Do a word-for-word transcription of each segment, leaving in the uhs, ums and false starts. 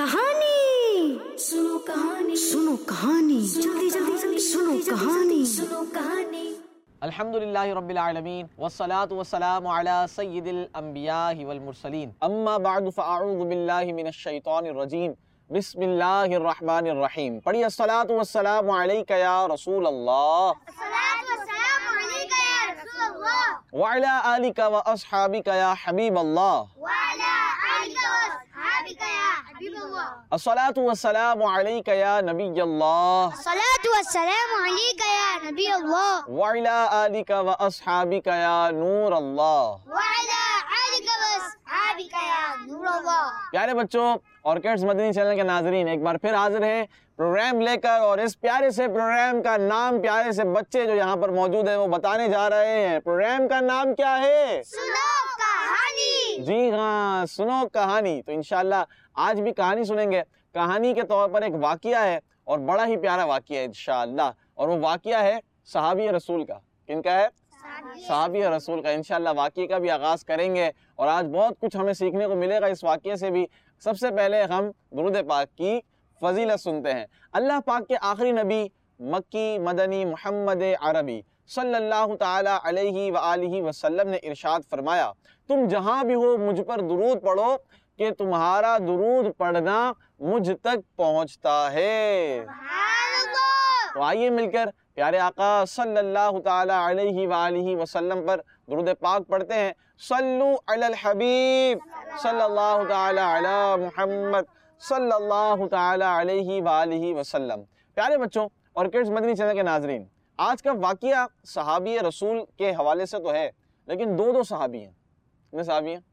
कहानी सुनो कहानी सुनो कहानी जल्दी जल्दी जल्दी सुनो कहानी सुनो कहानी। अल्हम्दुलिल्लाहि रब्बिल आलमीन वस्सलातु वस्सलामु अला सय्यिदिल अंबिया'i वल मुरसलीन अम्मा बअद फअऊज़ु बिल्लाहि मिनश शैतानिर रजीम बिस्मिल्लाहिर रहमानिर रहीम। पढ़िए अस्सलातु वस्सलामु अलैका या रसूल अल्लाह अस्सलातु वस्सलामु अलैका या रसूल अल्लाह व अला आलिका व अस्हाबिका या हबीब अल्लाह व अला आलिका व अस्हाबिका या हबीब अल्लाह। अस्सलातु वस्सलामु अलैका या नबी अल्लाह अस्सलातु वस्सलामु अलैका या नबी अल्लाह व अला आलिका व अस्हाबिका या नूर अल्लाह व अला आलिका व अस्हाबिका या नूर अल्लाह। प्यारे बच्चों, ऑर्किड्स मदनी चैनल के नाजरीन, एक बार फिर हाजिर है प्रोग्राम लेकर, और इस प्यारे से प्रोग्राम का नाम प्यारे से बच्चे जो यहाँ पर मौजूद हैं वो बताने जा रहे हैं। प्रोग्राम का नाम क्या है? सुनो कहानी। जी हाँ, सुनो कहानी। तो इंशाल्लाह आज भी कहानी सुनेंगे। कहानी के तौर पर एक वाकया है और बड़ा ही प्यारा वाकया है इंशाल्लाह, और वो वाकया है सहाबी रसूल का। किनका है? सहाबी रसूल का। इंशाल्लाह वाकये का भी आगाज करेंगे और आज बहुत कुछ हमें सीखने को मिलेगा इस वाकये से भी। सबसे पहले हम दुरूद पाक की फजीलत सुनते हैं। अल्लाह पाक के आखिरी नबी मक्की मदनी मुहम्मद अरबी सल्लल्लाहु ताला अलैहि व आलिहि वसल्लम ने इरशाद फरमाया, तुम जहाँ भी हो मुझ पर दुरूद पढ़ो कि तुम्हारा दुरूद पढ़ना मुझ तक पहुँचता है। तो आइए मिलकर प्यारे आका सल्लल्लाहु ताला अलैहि व आलिहि वसल्लम पर दुरूद पाक पढ़ते हैं। सल्लु अलल हबीब सल्लल्लाहु ताला अला मुहम्मद सल्लल्लाहु ताला अलैहि व आलिहि वसल्लम। प्यारे बच्चों, ऑर्किड्स मदनी चैनल के नाजरीन, आज का वाकया सहाबी रसूल के हवाले से तो है, लेकिन दो दो सहाबी हैं। कितने सहाबी हैं?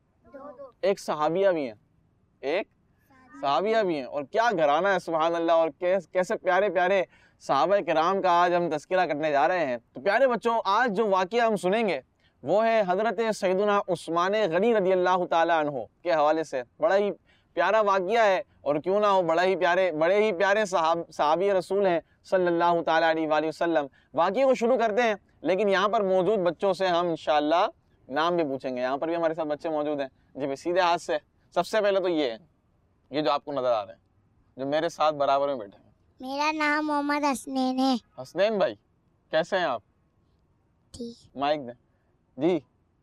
एक सहाबिया भी हैं, एक सहाबिया भी हैं। और क्या घराना है, सुभान अल्लाह। और कैसे प्यारे प्यारे सहाबा किराम का आज हम तज़किरा करने जा रहे हैं। तो प्यारे बच्चों, आज जो वाकया हम सुनेंगे वो है हज़रत सैयदना उस्मान गनी रज़ी अल्लाह ताला अन्हु के हवाले से। बड़ा ही प्यारा वाकया है, और क्यों ना हो, बड़ा ही प्यारे बड़े ही प्यारे सहाब सहाबी रसूल हैं सल्लल्लाहु ताला अलैहि वसल्लम। वाकये को शुरू करते हैं, लेकिन यहाँ पर मौजूद बच्चों से हम इंशाअल्लाह नाम भी पूछेंगे। यहाँ पर भी हमारे साथ बच्चे मौजूद हैं। जी भाई, सीधे हाथ से। सबसे पहले तो ये है, ये जो आपको नजर आ रहे हैं, जो मेरे साथ बराबर में बैठे हैं। मेरा नाम मोहम्मद हसनैन है। हसनैन भाई, कैसे हैं आप? ठीक। माइक दें। जी।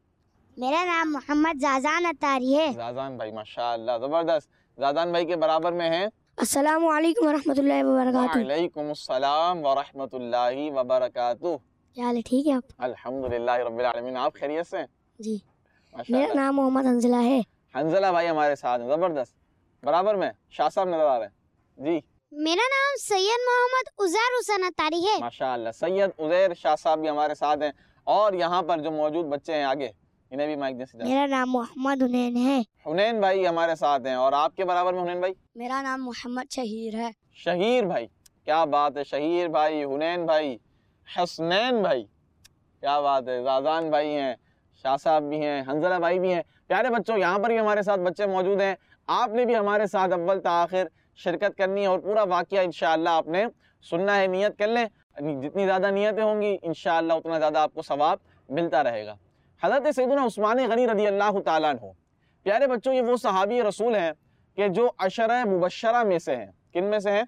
मेरा नाम मोहम्मद जाजान अतारी है। जाजान भाई, माशाअल्लाह, जबरदस्त। जाजान भाई के बराबर में हैं अस्सलामु अलैकुम वरहमतुल्लाहि वबरकातुहू। वालेकुम अस्सलाम वरहमतुल्लाहि वबरकातुहू। क्या हाल है? ठीक है आप? अल्हम्दुलिल्लाह रब्बिल आलमीन। आप खैरियत से? जी। मेरा नाम मोहम्मद हंजला है। हंजला भाई हमारे साथ हैं, जबरदस्त। बराबर में शाह साहब नजर आ रहे हैं। जी। मेरा नाम सैयद मोहम्मद उजैर हुसैन अतारी है। माशाअल्लाह, सैयद उजैर शाह साहब भी हमारे साथ हैं। और यहाँ पर जो मौजूद बच्चे हैं आगे, इन्हें भी माइक दें। मेरा नाम मोहम्मद हुनैन है। हुनैन भाई हमारे साथ हैं। और आपके बराबर में हुनैन भाई? मेरा नाम मोहम्मद शहीर है। शहीर भाई, क्या बात है। शहीर भाई, हुनैन भाई, हसनैन भाई, क्या बात है। जाजान भाई हैं, शाह साहब भी हैं, हंजला भाई भी हैं। प्यारे बच्चों, यहाँ पर भी हमारे साथ बच्चे मौजूद हैं। आपने भी हमारे साथ अव्वल ता आखिर शिरकत करनी है और पूरा वाकया इंशाअल्लाह आपने सुनना है। नियत कर लें, जितनी ज़्यादा नियतें होंगी इंशाअल्लाह उतना ज़्यादा आपको सवाब मिलता रहेगा। हज़रत सैयदना उस्मान गनी रज़ी अल्लाह ताला अन्हु, प्यारे बच्चों, ये वो सहाबी रसूल हैं कि जो अशरा मुबशरा में से हैं। किन में से हैं?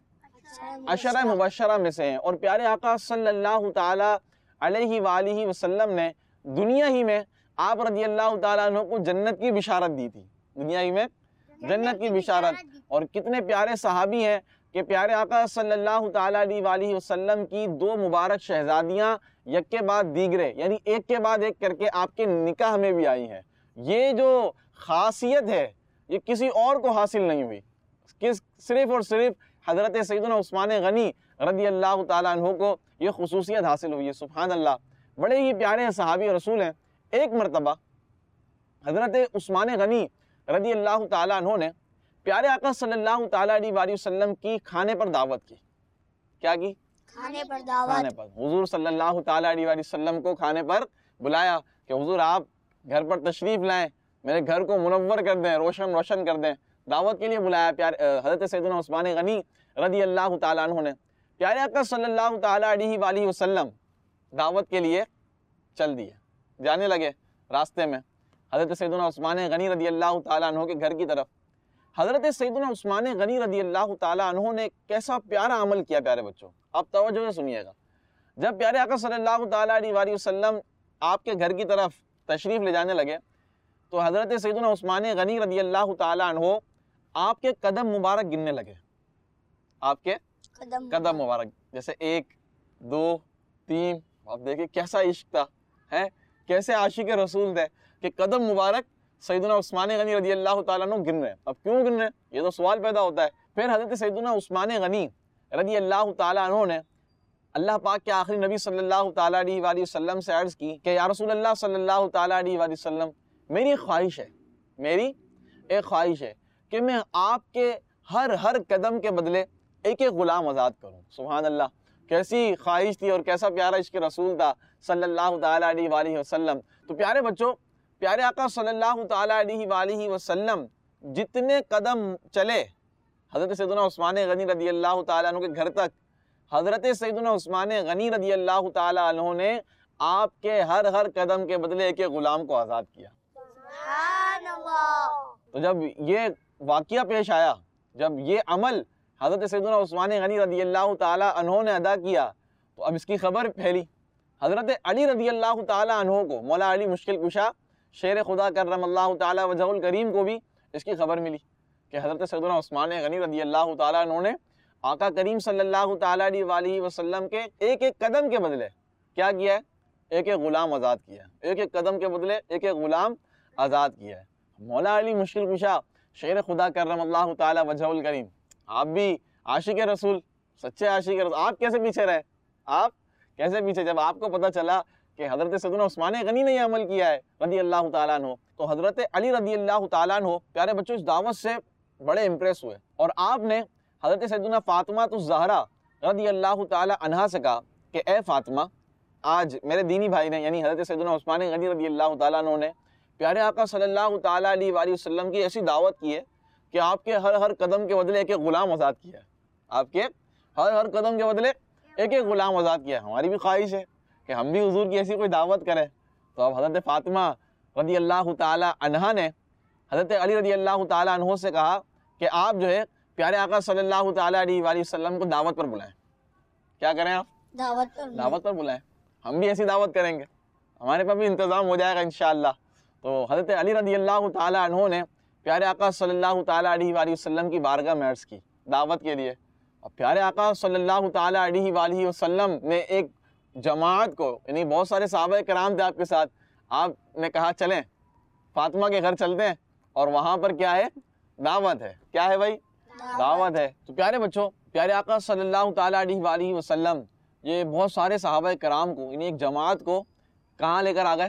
अशरा मुबशरा में से हैं। और प्यारे आका सल्लल्लाहु ताला अलैहि वालिहि वसल्लम ने दुनिया ही में आप रज़ी अल्लाह ताला अन्हु को जन्नत की बिशारत दी थी। दुनिया ही में जन्नत की बिशारत। और कितने प्यारे सहाबी हैं कि प्यारे आका सल्लल्लाहु ताला अलैहि वसल्लम की दो मुबारक शहजादियाँ एक के बाद दीगरे, यानी एक के बाद एक करके आपके निकाह में भी आई हैं। ये जो खासियत है ये किसी और को हासिल नहीं हुई, किस सिर्फ और सिर्फ हज़रत सैयदना उस्मान गनी रज़ी अल्लाह ताला अन्हु को ये खुसूसियत हासिल हुई है। सुभान अल्लाह, बड़े ही प्यारे सहाबी रसूल हैं। एक मरतबा हज़रत उस्मान गनी रज़ी अल्लाह ताला अन्हु ने प्यारे आका सल्लल्लाहु ताला अलैहि वसल्लम की खाने पर दावत की। क्या की? खाने पर दावत। खाने पर हुजूर सल्लल्लाहु ताला अलैहि वसल्लम को खाने पर बुलाया कि हुजूर आप घर पर तशरीफ लाएं, मेरे घर को मुनव्वर कर दें, रोशन रोशन कर दें। दावत के लिए बुलाया प्यारे हज़रत सैयदना उस्मान गनी रज़ी अल्लाह ताला अन्हु ने। प्यारे आका सल्लल्लाहु ताला अलैहि वसल्लम दावत के लिए चल दिए, जाने लगे रास्ते में हज़रत सैयदना उस्मान गनी रज़ी अल्लाह ताला अन्हु के घर की तरफ। حضرت سیدنا عثمان غنی رضی اللہ تعالیٰ عنہ نے کیسا پیارا عمل کیا پیارے بچوں، آپ توجہ سے سنیے گا۔ جب پیارے آقا صلی اللہ تعالیٰ علیہ وآلہ وسلم آپ کے گھر کی طرف تشریف لے جانے لگے تو حضرت سیدنا عثمان غنی رضی اللہ تعالیٰ عنہ آپ کے قدم مبارک گننے لگے، آپ کے قدم قدم مبارک، جیسے ایک دو تین، آپ دیکھیں کیسا عشق تھا، ہے کیسے عاشق رسول تھے کہ قدم مبارک سیدنا عثمان غنی رضی اللہ تعالیٰ عنہ گن رہے ہیں۔ اب کیوں گن رہے ہیں یہ تو سوال پیدا ہوتا ہے۔ پھر حضرت سیدنا عثمان غنی رضی اللہ تعالیٰ عنہ نے اللہ پاک کے آخری نبی صلی اللہ تعالیٰ علیہ وآلہ وسلم سے عرض کی کہ یا رسول اللہ صلی اللہ تعالیٰ علیہ وآلہ وسلم، میری ایک خواہش ہے میری ایک خواہش ہے کہ میں آپ کے ہر ہر قدم کے بدلے ایک ایک غلام آزاد کروں۔ سبحان اللہ، کیسی خواہش تھی اور کیسا پیارا عشق رسول تھا صلی اللہ تعالیٰ علیہ وآلہ وسلم۔ تو پیارے بچوں، پیارے آقا صلی اللہ تعالیٰ علیہ وآلہ وسلم جتنے قدم چلے حضرت سیدنا عثمان غنی رضی اللہ تعالیٰ عنہ کے گھر تک، حضرت سیدنا عثمان غنی رضی اللہ تعالیٰ عنہ نے آپ کے ہر ہر قدم کے بدلے ایک ایک غلام کو آزاد کیا۔ سبحان اللہ۔ تو جب یہ واقعہ پیش آیا، جب یہ عمل حضرت سیدنا عثمان غنی رضی اللہ تعالیٰ عنہ نے ادا کیا تو اب اس کی خبر پھیلی۔ حضرت علی رضی اللہ تعالیٰ عنہ کو، مولا علی مشکل کشا شیر خدا کرم اللہ تعالیٰ وجہہ الکریم کو بھی اس کی خبر ملی کہ حضرت سیدنا عثمان غنی رضی اللہ تعالیٰ عنہ نے آقا کریم صلی اللہ تعالیٰ علیہ وآلہ وسلم کے ایک ایک قدم کے بدلے کیا کیا ہے؟ ایک ایک غلام آزاد کیا ہے۔ ایک ایک قدم کے بدلے ایک ایک غلام آزاد کیا ہے۔ مولا علی مشکل کشا شیر خدا کرم اللہ تعالیٰ وجہہ الکریم، آپ بھی عاشق رسول، سچے عاشق رسول، آپ کیسے پیچھے رہے؟ آپ کیسے پیچھے؟ جب آپ کو پتہ چلا کہ حضرت سیدنا عثمان غنی نے یہ عمل کیا ہے رضی اللہ تعالیٰ عنہ، تو حضرت علی رضی اللہ تعالیٰ عنہ پیارے بچوں اس دعوت سے بڑے امپریس ہوئے اور آپ نے حضرت سیدنا فاطمہ الزہرا رضی اللہ تعالیٰ عنہا سے کہا کہ اے فاطمہ، آج میرے دینی بھائی نے یعنی حضرت سیدنا عثمان غنی رضی اللہ تعالیٰ عنہ نے پیارے آقا صلی اللہ تعالیٰ علیہ وآلہ وسلم کی ایسی دعوت کی ہے کہ آپ کے ہر ہر قدم کے بدلے ایک ایک غلام آزاد کیا ہے۔ آپ کے ہر ہر قدم کے بدلے ایک ایک غلام آزاد کیا ہے۔ ہماری بھی خواہش ہے کہ ہم بھی حضور کی ایسی کوئی دعوت کریں۔ تو اب حضرت فاطمہ رضی اللہ تعالیٰ عنہا نے حضرت علی رضی اللہ تعالیٰ عنہ سے کہا کہ آپ جو ہے پیارے آقا صلی اللہ تعالیٰ علیہ وآلہ وسلم کو دعوت پر بلائیں۔ کیا کریں آپ؟ دعوت پر دعوت پر بلائیں۔ ہم بھی ایسی دعوت کریں گے، ہمارے پاس بھی انتظام ہو جائے گا انشاءاللہ۔ تو حضرت علی رضی اللہ تعالیٰ عنہ نے پیارے آقا صلی اللہ تعالیٰ علیہ وآلہ وسلم کی بارگاہ میں عرض کی دعوت کے لیے، اور پیارے آقا صلی اللہ تعالیٰ علیہ وآلہ وسلم نے ایک جماعت کو، یعنی بہت سارے صحابہ کرام تھے آپ کے ساتھ، آپ نے کہا چلیں فاطمہ کے گھر چلتے ہیں اور وہاں پر کیا ہے؟ دعوت ہے۔ کیا ہے بھائی؟ دعوت ہے۔ تو پیارے بچوں، پیارے آقا صلی اللہ تعالیٰ علیہ وآلہ وسلم یہ بہت سارے صحابہ کرام کو، یعنی ایک جماعت کو کہاں لے کر آ گئے؟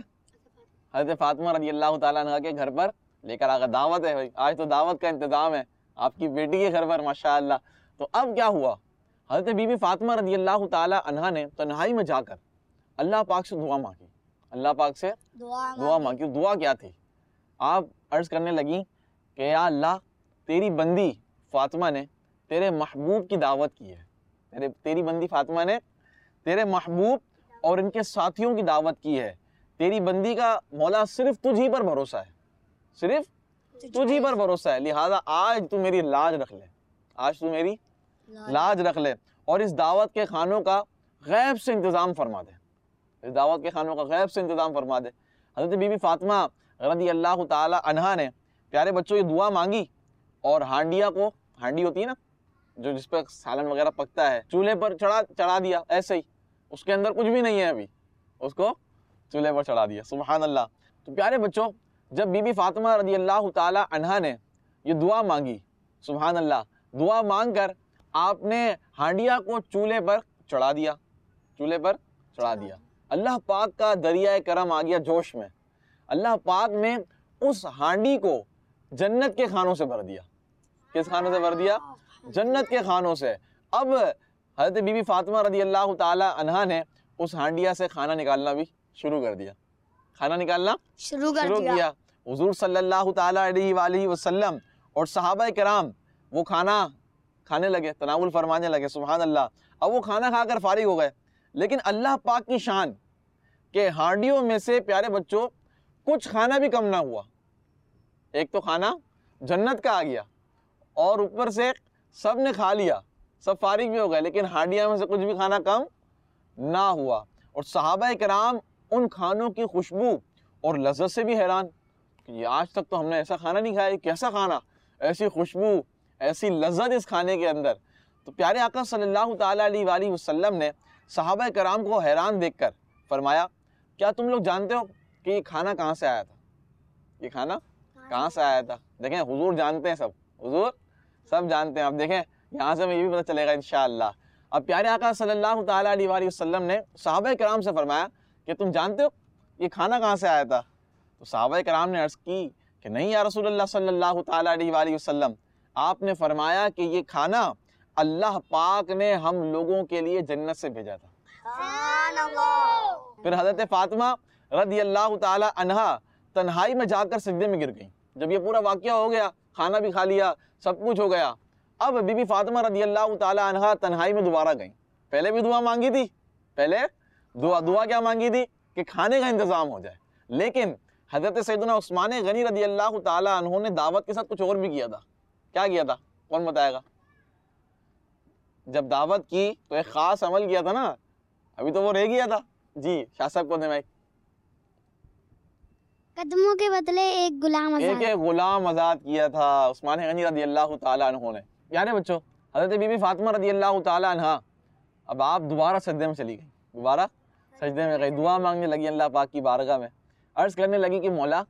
حضرت فاطمہ رضی اللہ تعالیٰ عنہ کے گھر پر لے کر آ گئے۔ دعوت ہے بھائی، آج تو دعوت کا انتظام ہے آپ کی بیٹی کے گھر پر ماشاءاللہ۔ تو اب کیا ہوا؟ حضرت بی بی فاطمہ رضی اللہ تعالیٰ عنہ نے تنہائی میں جا کر اللہ پاک سے دعا مانگی، اللہ پاک سے دعا دعا مانگی۔ دعا کیا تھی؟ آپ عرض کرنے لگیں کہ یا اللہ، تیری بندی فاطمہ نے تیرے محبوب کی دعوت کی ہے، تیرے تیری بندی فاطمہ نے تیرے محبوب اور ان کے ساتھیوں کی دعوت کی ہے۔ تیری بندی کا مولا صرف تجھ ہی پر بھروسہ ہے، صرف تجھ ہی پر بھروسہ ہے، لہٰذا آج تو میری لاج رکھ لے، آج تو میری لاج رکھ لے اور اس دعوت کے کھانوں کا غیب سے انتظام فرما دے، اس دعوت کے کھانوں کا غیب سے انتظام فرما دے۔ حضرت بی بی فاطمہ رضی اللہ تعالی عنہا نے پیارے بچوں یہ دعا مانگی اور ہانڈیا کو، ہانڈی ہوتی ہے نا جو جس پہ سالن وغیرہ پکتا ہے، چولہے پر چڑھا چڑھا دیا ایسے ہی، اس کے اندر کچھ بھی نہیں ہے ابھی، اس کو چولہے پر چڑھا دیا۔ سبحان اللہ۔ تو پیارے بچوں، جب بی بی فاطمہ رضی اللہ تعالی عنہا نے یہ دعا مانگی، سبحان اللہ، دعا مانگ کر آپ نے ہانڈیا کو چولہے پر چڑھا دیا، چولہے پر چڑھا دیا۔ اللہ پاک کا دریائے کرم آ گیا جوش میں، اللہ پاک نے اس ہانڈی کو جنت کے کھانوں سے بھر دیا۔ کس کھانوں سے بھر دیا؟ جنت کے کھانوں سے۔ اب حضرت بی بی فاطمہ رضی اللہ تعالی عنہا نے اس ہانڈیا سے کھانا نکالنا بھی شروع کر دیا، کھانا نکالنا شروع کر شروع دیا۔ کیا۔ حضور صلی اللہ تعالی علیہ وآلہ وسلم اور صحابہ کرام وہ کھانا کھانے لگے، تناول فرمانے لگے، سبحان اللہ۔ اب وہ کھانا کھا کر فارغ ہو گئے، لیکن اللہ پاک کی شان کہ ہانڈیوں میں سے پیارے بچوں کچھ کھانا بھی کم نہ ہوا۔ ایک تو کھانا جنت کا آ گیا اور اوپر سے سب نے کھا لیا, سب فارغ بھی ہو گئے, لیکن ہانڈیاں میں سے کچھ بھی کھانا کم نہ ہوا. اور صحابہ کرام ان کھانوں کی خوشبو اور لذت سے بھی حیران کہ یہ آج تک تو ہم نے ایسا کھانا نہیں کھایا, کیسا کھانا, ایسی خوشبو, ایسی لذت اس کھانے کے اندر. تو پیارے آقا صلی اللہ تعالیٰ علیہ وآلہ وسلم نے صحابہ کرام کو حیران دیکھ کر فرمایا, کیا تم لوگ جانتے ہو کہ یہ کھانا کہاں سے آیا تھا؟ یہ کھانا کہاں سے آیا تھا؟ دیکھیں حضور جانتے ہیں, سب حضور سب جانتے ہیں. اب دیکھیں یہاں سے ہمیں یہ بھی پتہ چلے گا انشاءاللہ. اب پیارے آقا صلی اللہ تعالیٰ علیہ وآلہ وسلم نے صحابہ کرام سے فرمایا کہ تم جانتے ہو یہ کھانا کہاں سے آیا تھا؟ تو صحابہ کرام نے عرض کی کہ نہیں یا رسول اللہ صلی اللہ تعالیٰ علیہ وآلہ وسلم, آپ نے فرمایا کہ یہ کھانا اللہ پاک نے ہم لوگوں کے لیے جنت سے بھیجا تھا. سبحان اللہ. پھر حضرت فاطمہ رضی اللہ تعالی عنہا تنہائی میں جا کر سجدے میں گر گئیں. جب یہ پورا واقعہ ہو گیا, کھانا بھی کھا لیا, سب کچھ ہو گیا, اب بی بی فاطمہ رضی اللہ تعالی عنہا تنہائی میں دوبارہ گئیں. پہلے بھی دعا مانگی تھی, پہلے دعا دعا کیا مانگی تھی کہ کھانے کا انتظام ہو جائے, لیکن حضرت سیدنا عثمان غنی رضی اللہ تعالی عنہ نے دعوت کے ساتھ کچھ اور بھی کیا تھا. کیا کیا تھا, کون بتائے گا؟ جب دعوت کی تو ایک خاص عمل کیا تھا نا, ابھی تو وہ رہ گیا تھا. جی شاہ صاحب کو دیں مائک. قدموں کے بدلے ایک غلام ایک آزاد. ایک غلام آزاد کیا تھا عثمان غنی رضی اللہ تعالی عنہ نے. پیارے بچوں, حضرت بی بی فاطمہ رضی اللہ تعالی عنہ اب آپ دوبارہ سجدے میں چلی گئی, دوبارہ سجدے میں گئی, دعا مانگنے لگی اللہ پاک کی بارگاہ میں. عرض کرنے لگی کہ مولا,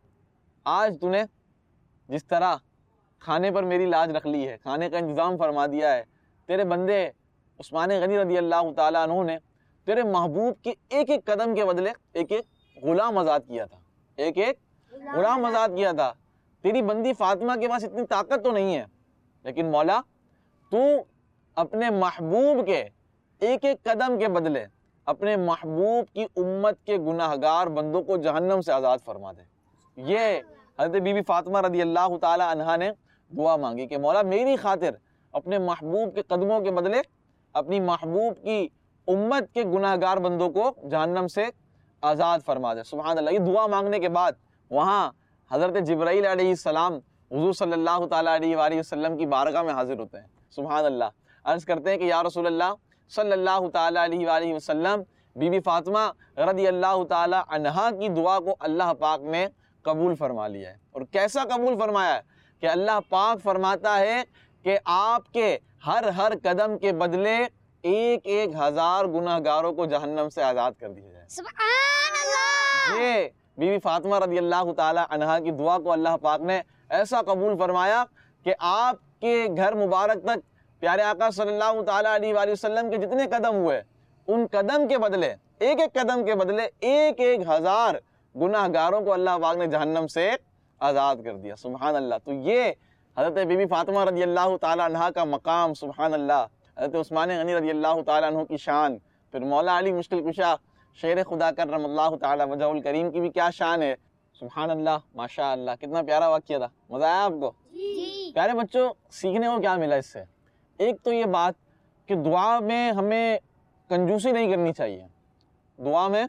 آج تو نے جس طرح کھانے پر میری لاج رکھ لی ہے, کھانے کا انتظام فرما دیا ہے, تیرے بندے عثمان غنی رضی اللہ تعالی عنہ نے تیرے محبوب کے ایک ایک قدم کے بدلے ایک ایک غلام آزاد کیا تھا, ایک ایک غلام آزاد کیا تھا. تیری بندی فاطمہ کے پاس اتنی طاقت تو نہیں ہے, لیکن مولا تو اپنے محبوب کے ایک ایک قدم کے بدلے اپنے محبوب کی امت کے گناہگار بندوں کو جہنم سے آزاد فرما دے. یہ حضرت بی بی فاطمہ رضی اللہ تعالی عنہا نے دعا مانگی کہ مولا میری خاطر اپنے محبوب کے قدموں کے بدلے اپنی محبوب کی امت کے گناہگار بندوں کو جہنم سے آزاد فرما دے. سبحان اللہ. یہ دعا مانگنے کے بعد وہاں حضرت جبرائیل علیہ السلام حضور صلی اللہ تعالیٰ علیہ وآلہ وسلم کی بارگاہ میں حاضر ہوتے ہیں. سبحان اللہ. عرض کرتے ہیں کہ یا رسول اللہ صلی اللہ تعالیٰ علیہ وآلہ وسلم, بی بی فاطمہ رضی اللہ تعالیٰ عنہا کی دعا کو اللہ پاک نے قبول فرما لیا ہے. اور کیسا قبول فرمایا ہے کہ اللہ پاک فرماتا ہے کہ آپ کے ہر ہر قدم کے بدلے ایک ایک ہزار گناہگاروں کو جہنم سے آزاد کر دیا جائے. سبحان اللہ. یہ بی بی فاطمہ رضی اللہ تعالی عنہا کی دعا کو اللہ پاک نے ایسا قبول فرمایا کہ آپ کے گھر مبارک تک پیارے آقا صلی اللہ تعالی علیہ وآلہ وسلم کے جتنے قدم ہوئے, ان قدم کے بدلے ایک ایک قدم کے بدلے ایک ایک ہزار گناہگاروں کو اللہ پاک نے جہنم سے آزاد کر دیا. سبحان اللہ. تو یہ حضرت بی بی فاطمہ رضی اللہ تعالی عنہا کا مقام. سبحان اللہ. حضرت عثمان غنی رضی اللہ تعالیٰ عنہ کی شان, پھر مولا علی مشکل کشا شیر خدا کرم اللہ تعالیٰ وجہ الکریم کی بھی کیا شان ہے. سبحان اللہ, ماشاء اللہ. کتنا پیارا واقعہ تھا, مزہ آیا آپ کو؟ جی. پیارے بچوں, سیکھنے کو کیا ملا اس سے؟ ایک تو یہ بات کہ دعا میں ہمیں کنجوسی نہیں کرنی چاہیے, دعا میں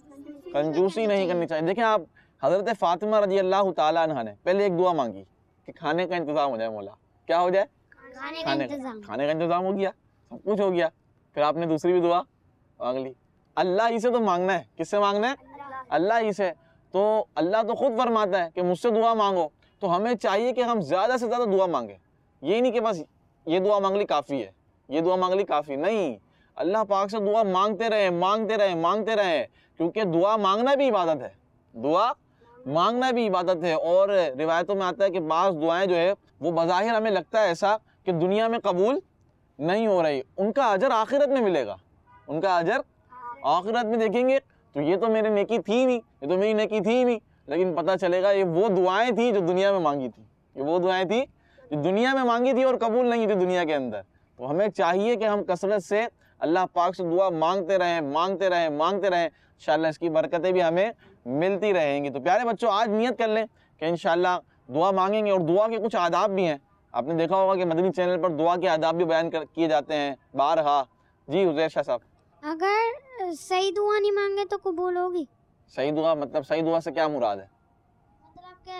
کنجوسی نہیں کرنی چاہیے. دیکھیں آپ, حضرت فاطمہ رضی اللہ تعالیٰ عنہ نے پہلے ایک دعا مانگی کہ کھانے کا انتظام ہو جائے, مولا کیا ہو جائے؟ کھانے کا کھانے کا انتظام. کھانے کا انتظام ہو گیا, سب کچھ ہو گیا. پھر آپ نے دوسری بھی دعا مانگ لی. اللہ ہی سے تو مانگنا ہے. کس سے مانگنا ہے؟ اللہ ہی سے. تو اللہ تو خود فرماتا ہے کہ مجھ سے دعا مانگو, تو ہمیں چاہیے کہ ہم زیادہ سے زیادہ دعا مانگیں. یہ نہیں کہ بس یہ دعا مانگ لی کافی ہے, یہ دعا مانگ لی کافی نہیں. اللہ پاک سے دعا مانگتے رہیں مانگتے رہیں مانگتے رہیں کیونکہ دعا مانگنا بھی عبادت ہے, دعا مانگنا بھی عبادت ہے. اور روایتوں میں آتا ہے کہ بعض دعائیں جو ہے وہ بظاہر ہمیں لگتا ہے ایسا کہ دنیا میں قبول نہیں ہو رہی, ان کا اجر آخرت میں ملے گا, ان کا اجر آخرت میں دیکھیں گے تو یہ تو میرے نیکی تھی نہیں, یہ تو میری نیکی تھی نہیں, لیکن پتہ چلے گا یہ وہ دعائیں تھیں جو دنیا میں مانگی تھی, یہ وہ دعائیں تھیں جو دنیا میں مانگی تھی اور قبول نہیں تھی دنیا کے اندر. تو ہمیں چاہیے کہ ہم کثرت سے اللہ پاک سے دعا مانگتے رہیں مانگتے رہیں مانگتے رہیں انشاءاللہ اس کی برکتیں بھی ہمیں ملتی رہیں گی. تو پیارے بچوں, آج نیت کر لیں کہ انشاءاللہ دعا مانگیں گے. اور دعا کے کچھ آداب بھی ہیں, آپ نے دیکھا ہوگا کہ مدنی چینل پر دعا کے آداب بھی بیان کیے جاتے ہیں بارہا. جی حذیر شاہ صاحب. اگر صحیح دعا نہیں مانگے تو قبول ہوگی؟ صحیح دعا مطلب صحیح دعا سے کیا مراد ہے؟ مطلب کہ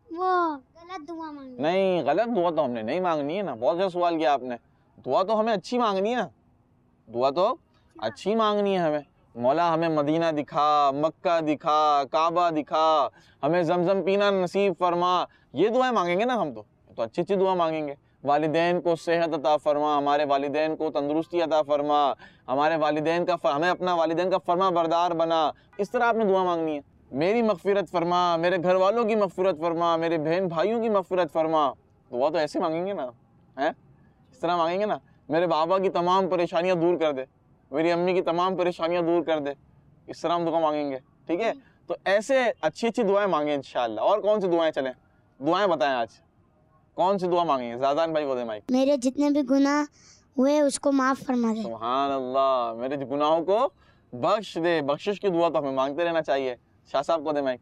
وہ غلط دعا مانگی. نہیں غلط دعا تو ہم نے نہیں مانگنی ہے نا. بہت اچھا سوال کیا آپ نے. دعا تو ہمیں اچھی مانگنی ہے. دعا تو اچھی مانگنی ہے ہمیں. مولا ہمیں مدینہ دکھا, مکہ دکھا, کعبہ دکھا, ہمیں زمزم پینا نصیب فرما. یہ دعائیں مانگیں گے نا ہم. تو تو اچھی اچھی دعا مانگیں گے. والدین کو صحت عطا فرما, ہمارے والدین کو تندرستی عطا فرما, ہمارے والدین کا ہمیں اپنا والدین کا فرما بردار بنا. اس طرح آپ نے دعا مانگنی ہے. میری مغفرت فرما, میرے گھر والوں کی مغفرت فرما, میرے بہن بھائیوں کی مغفرت فرما. دعا تو ایسے مانگیں گے نا, ہیں اس طرح مانگیں گے نا. میرے بابا کی تمام پریشانیاں دور کر دے, میری امی کی تمام پریشانیاں دور کر دے. اس طرح ہم دعا مانگیں گے. ٹھیک ہے, تو ایسے اچھی اچھی دعائیں مانگیں انشاءاللہ. اور کون سی دعائیں چلیں, دعائیں بتائیں آج کون سی دعا مانگیں گے. زادان بھائی کو دے مائک. میرے جتنے بھی گناہ ہوئے اس کو معاف فرما دے. سبحان اللہ, میرے گناہوں کو بخش دے. بخشش کی دعا تو ہمیں مانگتے رہنا چاہیے. شاہ صاحب کو دے مائک.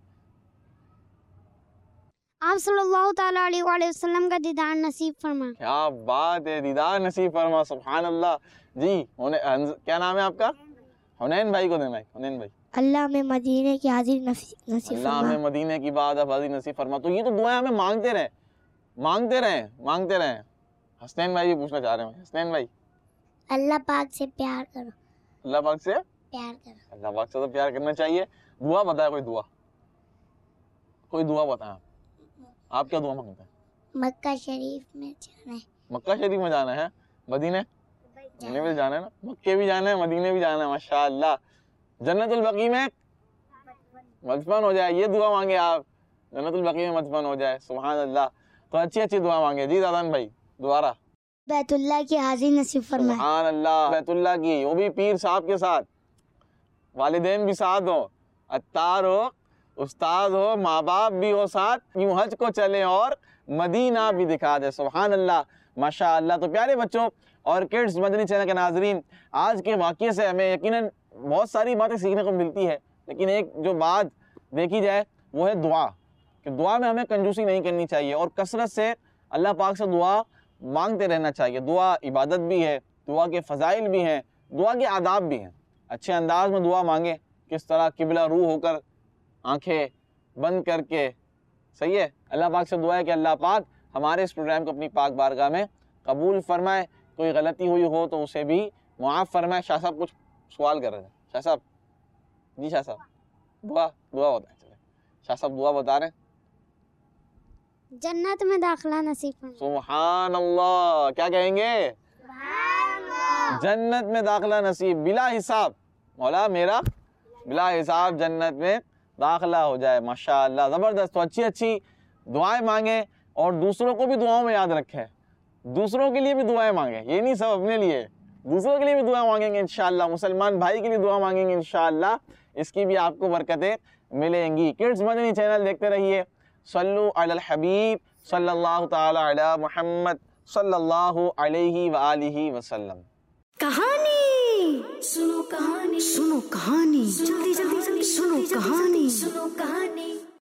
آپ صلی اللہ تعالیٰ علیہ وآلہ وسلم کا دیدار نصیب فرما. کیا بات ہے, دیدار نصیب فرما. سبحان اللہ. جی کیا نام ہے آپ کا؟ حنین بھائی کو دے مائک. حنین بھائی. اللہ میں مدینے کی حاضری نصیب اللہ فرما. ہمیں مدینے کی بعد اب حاضری نصیب فرما. تو یہ تو دعائیں ہمیں مانگتے رہیں مانگتے رہیں مانگتے رہیں. حسنین بھائی بھی پوچھنا چاہ رہے ہیں. حسنین بھائی. اللہ پاک سے پیار کرو. اللہ پاک سے پیار کرو. اللہ پاک سے تو پیار کرنا چاہیے. دعا بتائے کوئی دعا, کوئی دعا بتائیں. آپ کیا دعا مانگتے ہیں؟ مکہ شریف میں جانا ہے. مکہ شریف میں جانا ہے. مدینے مدینے بھی جانا ہے نا. مکے بھی جانا ہے, مدینے بھی جانا ہے. ماشاء اللہ. جنت البقیع میں مدفن ہو جائے, یہ دعا مانگے آپ. جنت البقیع میں مدفن ہو جائے. سبحان اللہ. تو اچھی اچھی دعا مانگے. جی دادان بھائی دوبارہ. بیت اللہ کی حاضری نصیب فرمائے. سبحان اللہ. بیت اللہ کی, وہ بھی پیر صاحب کے ساتھ, والدین بھی ساتھ ہو, اتار ہو, استاد ہو, ماں باپ بھی ہو ساتھ, یوں حج کو چلے اور مدینہ بھی دکھا دے. سبحان اللہ. ماشاء اللہ. تو پیارے بچوں اور کڈز مدنی چینل کے ناظرین, آج کے واقعے سے ہمیں یقیناً بہت ساری باتیں سیکھنے کو ملتی ہے, لیکن ایک جو بات دیکھی جائے وہ ہے دعا, کہ دعا میں ہمیں کنجوسی نہیں کرنی چاہیے اور کثرت سے اللہ پاک سے دعا مانگتے رہنا چاہیے. دعا عبادت بھی ہے, دعا کے فضائل بھی ہیں, دعا کے آداب بھی ہیں. اچھے انداز میں دعا مانگیں, کس طرح قبلہ روح ہو کر, آنکھیں بند کر کے. صحیح ہے. اللہ پاک سے دعا ہے کہ اللہ پاک ہمارے اس پروگرام کو اپنی پاک بارگاہ میں قبول فرمائے. کوئی غلطی ہوئی ہو تو اسے بھی معاف فرمائے. شاہ صاحب کچھ سوال کر رہے ہیں. شاہ صاحب. جی شاہ صاحب, دعا دعا بتائیں. چلے شاہ صاحب دعا بتا رہے ہیں. جنت میں داخلہ نصیب فرما. سبحان اللہ. کیا کہیں گے؟ جنت میں داخلہ نصیب بلا حساب. مولا میرا بلا حساب جنت میں داخلہ ہو جائے. ماشاء اللہ, زبردست. تو اچھی اچھی دعائیں مانگیں اور دوسروں کو بھی دعاؤں میں یاد رکھیں. دوسروں کے لیے بھی دعائیں مانگیں, یہ نہیں سب اپنے لیے, دوسروں کے لیے بھی دعا مانگیں گے انشاءاللہ. مسلمان بھائی کے لیے دعا مانگیں گے انشاءاللہ. اس کی بھی آپ کو برکتیں ملیں گی. کڈز مدنی چینل دیکھتے رہیے. صلو علی الحبیب صلی اللہ تعالی علی محمد صلی اللہ علیہ وآلہ وسلم. کہانی سنو, کہانی سنو, کہانی جلدی جلدی جلدی سنو, کہانی سنو, کہانی.